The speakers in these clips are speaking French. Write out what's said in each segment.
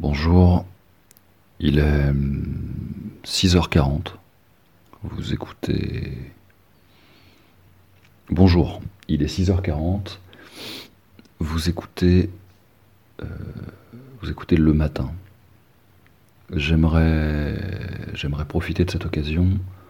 Bonjour, il est 6h40. Vous écoutez... Bonjour, il est 6h40. Vous écoutez... Vous écoutez Le Matin. J'aimerais profiter de cette occasion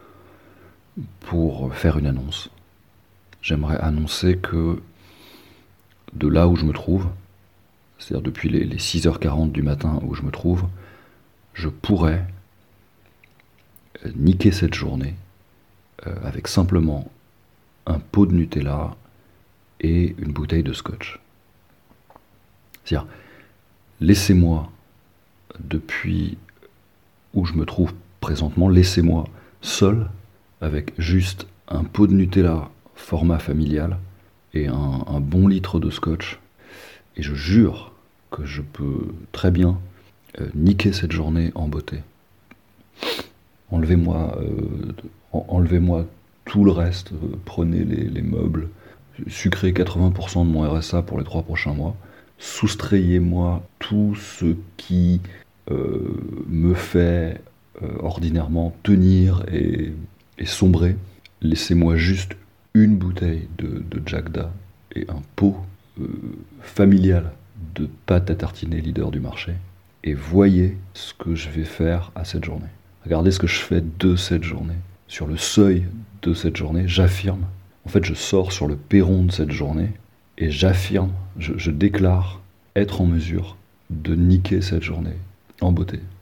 pour faire une annonce. J'aimerais annoncer que de là où je me trouve, c'est-à-dire depuis les 6h40 du matin où je me trouve, je pourrais niquer cette journée avec simplement un pot de Nutella et une bouteille de scotch. C'est-à-dire, laissez-moi, depuis où je me trouve présentement, laissez-moi seul avec juste un pot de Nutella format familial et un bon litre de scotch. Et je jure que je peux très bien niquer cette journée en beauté. Enlevez-moi tout le reste, prenez les meubles, sucrez 80% de mon RSA pour les 3 prochains mois, soustrayez-moi tout ce qui me fait ordinairement tenir et sombrer. Laissez-moi juste une bouteille de Jagda et un pot familial de pâte à tartiner leader du marché, et voyez ce que je vais faire à cette journée. Regardez ce que je fais de cette journée. Sur le seuil de cette journée, j'affirme, en fait je sors sur le perron de cette journée, et j'affirme, je déclare être en mesure de niquer cette journée en beauté.